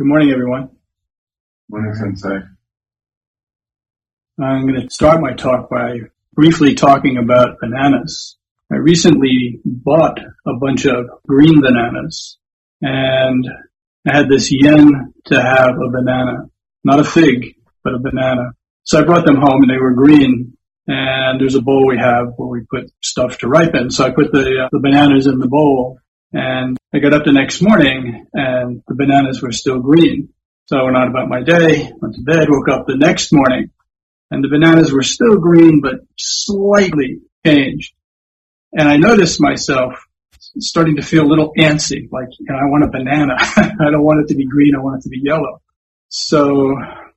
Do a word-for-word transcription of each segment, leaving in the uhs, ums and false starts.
Good morning, everyone. Morning, Sensei. I'm going to start my talk by briefly talking about bananas. I recently bought a bunch of green bananas, and I had this yen to have a banana, not a fig, but a banana. So I brought them home, and they were green, and there's a bowl we have where we put stuff to ripen. So I put the, uh, the bananas in the bowl, and I got up the next morning, and the bananas were still green. So I went on about my day, went to bed, woke up the next morning, and the bananas were still green, but slightly changed. And I noticed myself starting to feel a little antsy, like, you know, I want a banana. I don't want it to be green, I want it to be yellow. So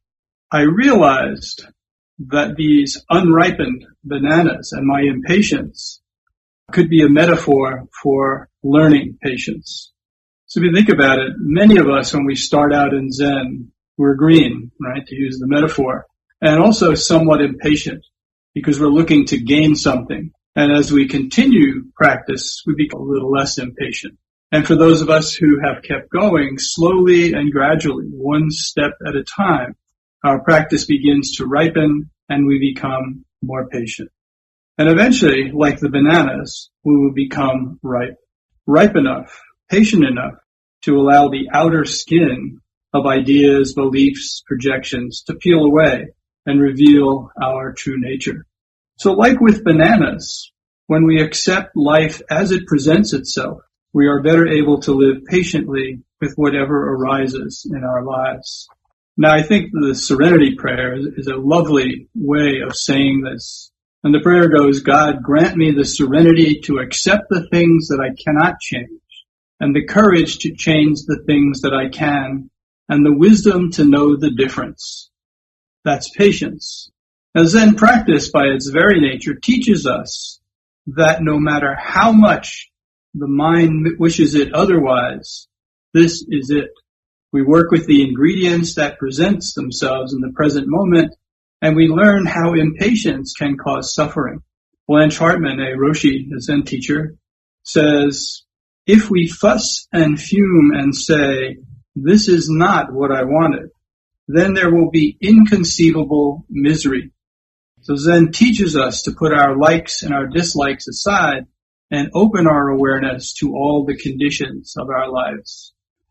I realized that these unripened bananas and my impatience could be a metaphor for learning patience. So if you think about it, many of us, when we start out in Zen, we're green, right, to use the metaphor, and also somewhat impatient because we're looking to gain something. And as we continue practice, we become a little less impatient. And for those of us who have kept going slowly and gradually, one step at a time, our practice begins to ripen and we become more patient. And eventually, like the bananas, we will become ripe, ripe enough, patient enough to allow the outer skin of ideas, beliefs, projections to peel away and reveal our true nature. So like with bananas, when we accept life as it presents itself, we are better able to live patiently with whatever arises in our lives. Now, I think the serenity prayer is a lovely way of saying this. And the prayer goes, God, grant me the serenity to accept the things that I cannot change, and the courage to change the things that I can, and the wisdom to know the difference. That's patience. Now, Zen practice, by its very nature, teaches us that no matter how much the mind wishes it otherwise, this is it. We work with the ingredients that present themselves in the present moment, and we learn how impatience can cause suffering. Blanche Hartman, a Roshi, a Zen teacher, says, if we fuss and fume and say, this is not what I wanted, then there will be inconceivable misery. So Zen teaches us to put our likes and our dislikes aside and open our awareness to all the conditions of our lives.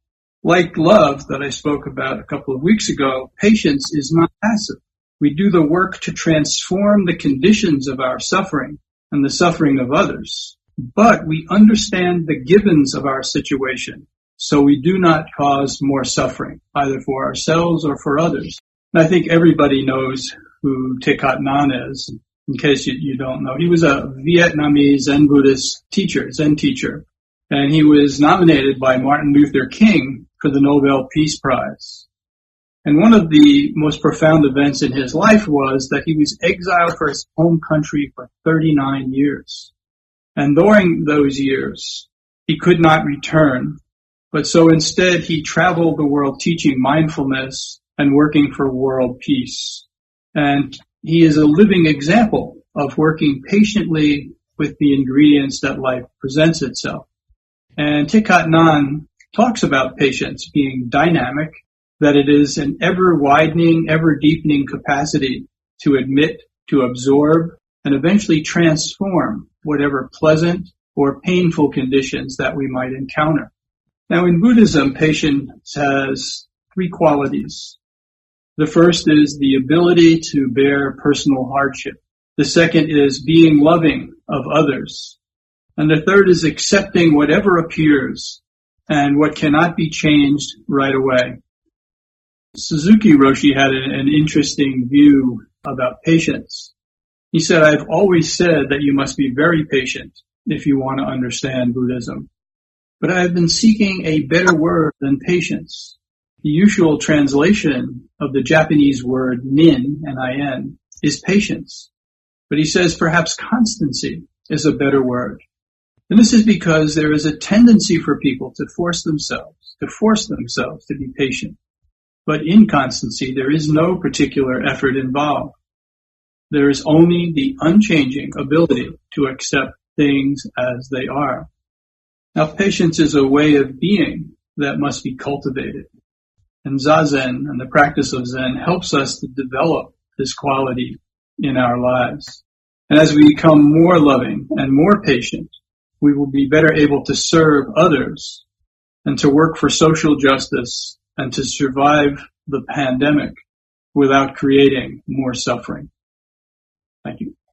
Like love that I spoke about a couple of weeks ago, patience is not passive. We do the work to transform the conditions of our suffering and the suffering of others, but we understand the givens of our situation, so we do not cause more suffering, either for ourselves or for others. And I think everybody knows who Thich Nhat Hanh is, in case you, you don't know. He was a Vietnamese Zen Buddhist teacher, Zen teacher, and he was nominated by Martin Luther King for the Nobel Peace Prize. And one of the most profound events in his life was that he was exiled for his home country for thirty-nine years. And during those years, he could not return. But so instead, he traveled the world teaching mindfulness and working for world peace. And he is a living example of working patiently with the ingredients that life presents itself. And Thich Nhat Hanh talks about patience being dynamic, that it is an ever-widening, ever-deepening capacity to admit, to absorb, and eventually transform whatever pleasant or painful conditions that we might encounter. Now, in Buddhism, patience has three qualities. The first is the ability to bear personal hardship. The second is being loving of others. And the third is accepting whatever appears and what cannot be changed right away. Suzuki Roshi had an, an interesting view about patience. He said, I've always said that you must be very patient if you want to understand Buddhism. But I've been seeking a better word than patience. The usual translation of the Japanese word nin, N I N, is patience. But he says perhaps constancy is a better word. And this is because there is a tendency for people to force themselves, to force themselves to be patient. But in constancy, there is no particular effort involved. There is only the unchanging ability to accept things as they are. Now, patience is a way of being that must be cultivated. And Zazen and the practice of Zen helps us to develop this quality in our lives. And as we become more loving and more patient, we will be better able to serve others and to work for social justice and to survive the pandemic without creating more suffering. Thank you.